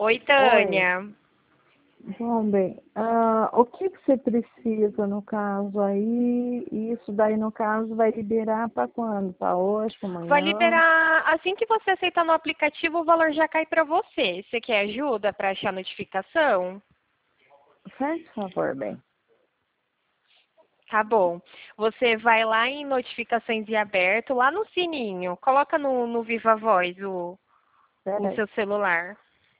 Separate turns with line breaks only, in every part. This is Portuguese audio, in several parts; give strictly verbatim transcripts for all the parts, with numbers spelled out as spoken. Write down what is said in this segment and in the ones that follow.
Oi,
Oi.
Tânia.
Bom, bem, ah, o que que você precisa no caso aí? Isso daí, no caso, vai liberar para quando? Para hoje, para
Vai
amanhã?
liberar, assim que você aceitar no aplicativo, o valor já cai para você. Você quer ajuda para achar a notificação?
Faz favor, bem.
Tá bom. Você vai lá em notificações em aberto, lá no sininho. Coloca no, no Viva Voz o, o
Peraí.
seu celular.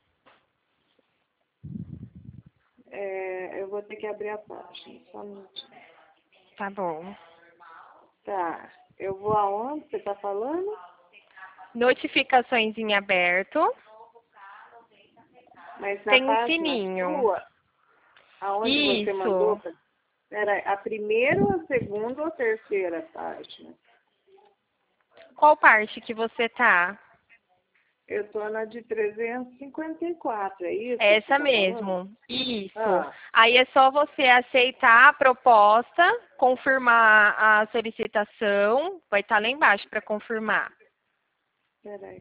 É, eu vou ter que abrir a página, só um minutinho.
Tá bom.
Tá, eu vou aonde você tá falando?
Notificações em aberto.
Mas na
Tem um
página
sininho.
sua, aonde você mandou?
Isso.
pra- Peraí, a primeira, ou a segunda ou a terceira página?
Qual parte que você tá?
Eu tô na de trezentos e cinquenta e quatro, é isso que você
Essa
tá falando?
mesmo. Isso.
Ah,
Aí é só você aceitar a proposta, confirmar a solicitação. Vai estar lá embaixo para confirmar.
peraí.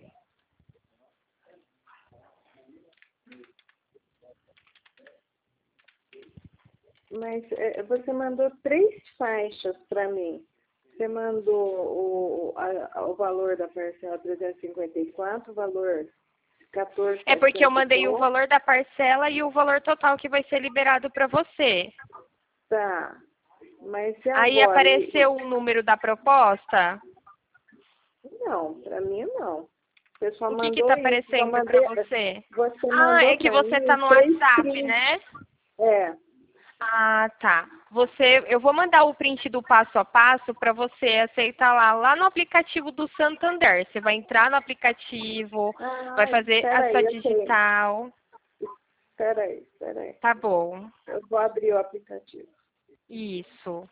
Mas é, você mandou três faixas para mim. Você mandou o, a- o valor da parcela trezentos e cinquenta e quatro, o valor
É porque eu
quatorze mil setecentos e
mandei o
pouco.
valor da parcela e o valor total que vai ser liberado para você.
Tá. Mas e
Aí
agora? E-
apareceu o número da proposta.
Não, para mim não. Você só
O que que
mandou
tá
isso. Só
aparecendo para
mandei,
você?
você
Ah,
mandou
é que
para
você tá
mim
no
três
WhatsApp,
prints.
né?
É,
Ah, tá. Você, eu vou mandar o print do passo a passo para você aceitar lá, lá no aplicativo do Santander. Você vai entrar no aplicativo, vai
ah,
fazer a
espera
sua
aí, eu tenho.
digital.
Espera aí, espera aí.
Tá bom.
Eu vou abrir o aplicativo.
Isso.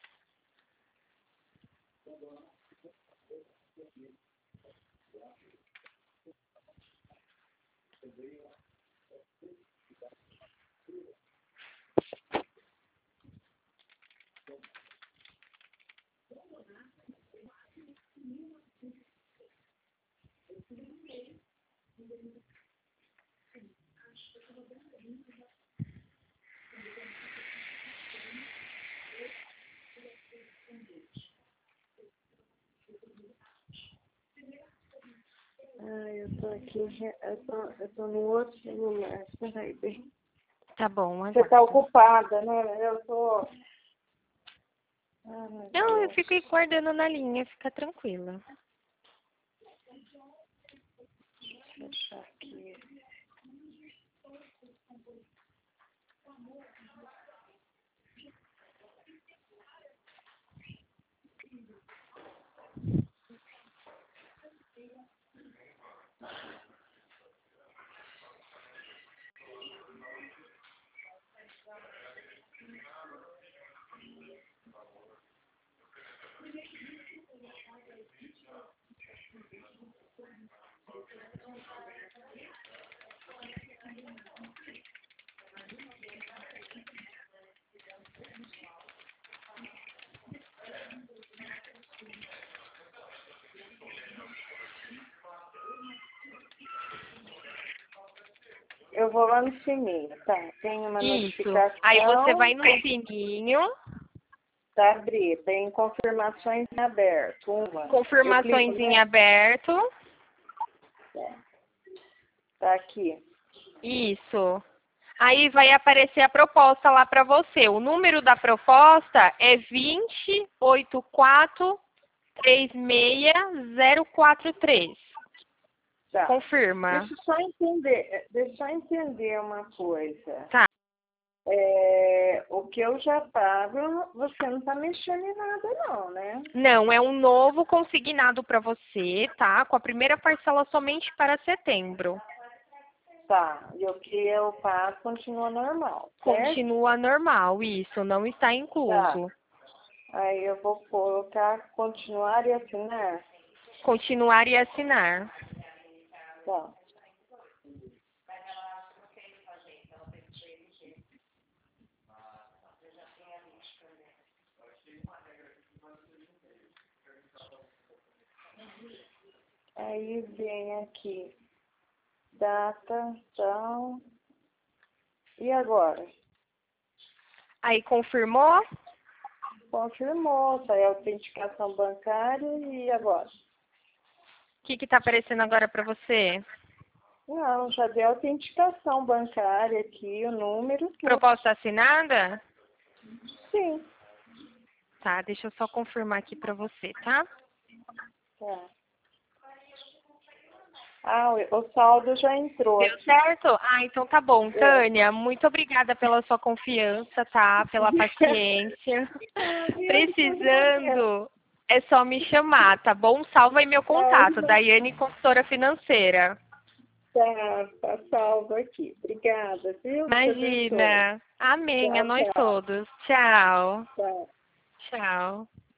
Ai, eu tô aqui, eu tô, eu tô no outro celular. Espera aí, bem.
Tá bom,
Você tá
aguardo.
ocupada, né? Eu tô. Ai, meu
Não, eu fico aí
Deus.
guardando na linha, fica tranquila.
Deixa eu fechar aqui. Eu vou lá no sininho, tá? Tem uma
Isso. Aí você
notificação.
vai no sininho,
Tá abrir. Tem confirmações em aberto. Uma. Eu clico
confirmações em
nela.
aberto.
Tá aqui.
Isso. Aí vai aparecer a proposta lá para você. O número da proposta é vinte oitenta e quatro trinta e seis zero quatro três.
Tá.
Confirma.
Deixa eu só entender. Deixa eu só entender uma coisa.
Tá.
É, o que eu já pago, você não tá mexendo em nada não, né?
Não, é um novo consignado para você, tá? Com a primeira parcela somente para setembro.
Tá. E o que eu pago continua normal, certo?
Continua normal, isso, não está
Tá.
incluso.
Aí eu vou colocar continuar e assinar.
Continuar e assinar.
Tá. Aí vem aqui. data, então... E agora?
Aí confirmou?
Confirmou, tá aí a autenticação bancária e agora?
O que que tá aparecendo agora para você?
Não, já deu a autenticação bancária aqui, o número, tudo.
Proposta assinada?
Sim.
Tá, deixa eu só confirmar aqui para você, tá?
Tá. Ah, o o saldo já entrou
Deu
aqui.
certo? Ah, então tá bom.
É.
Tânia, muito obrigada pela sua confiança, tá? Pela paciência. Precisando, é só me chamar, tá bom? Salva aí meu contato, Daiane, consultora financeira.
Tá, tá salvo aqui. Obrigada, viu? Te abençoe.
Imagina. Amém, a
Tchau,
nós
tchau.
todos. Tchau.
Tchau.
Tchau.